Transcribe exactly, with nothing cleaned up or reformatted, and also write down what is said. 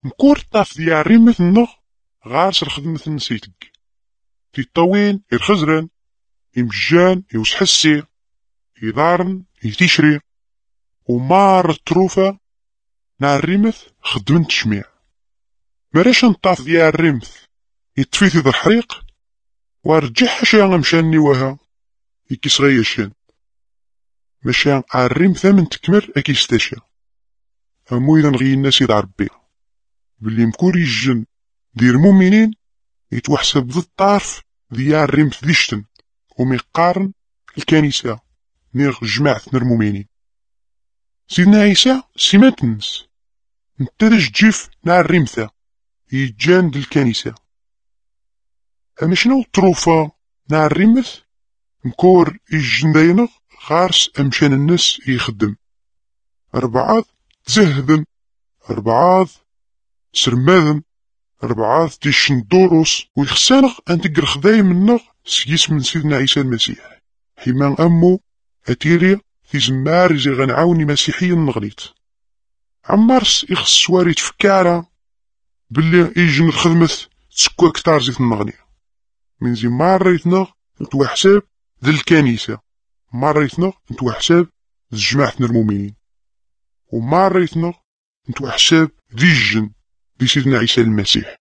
مكورطاف ديال ريمتنا غارس الخدمة نسيتك في الطوين الخزران يمجان يوسحسي يضارن يتيشري ومار التروفة نا الرمث خدمت تشميع مريش نطاف ديال الرمث يتفيت ذا الحريق ورجع حشا مشاني وها يكيس غيشان مشان الرمث من تكمل اكيستاشا امو اذا نغي الناس يدع ربي باللي مكور يجن دير المؤمنين يتوحسب ضد الطرف ديال الرمث ديشتن وميقارن الكنيسة نيغ جماعة المؤمنين. سيدنا عيسى سيما تنس نتدج جيف نا الرمثة يجان ديال الكنيسة. اما شنو الطروفة نا الرمث مكور يجن داينغ غارس امشان الناس يخدم ربعاض تزهدن ربعاض سرماذن ربعاض تيشن دوروس ويخسانغ ان تقر خداي منغ سيس من سيدنا عيسى المسيح حيما امو اتيري في زمار زي غنعاوني مسيحيا نغليت عمارس يخص سواري تفكارا باللي يجن الخدمة تسكوا كتار زيت النغني من زي ماريتنا نتوا حساب ذا الكنيسة ماريتنا نتوا حساب ذا جماعة المؤمنين وماريتنا نتوا حساب ذي الجن ذي سيدنا عيسى المسيح.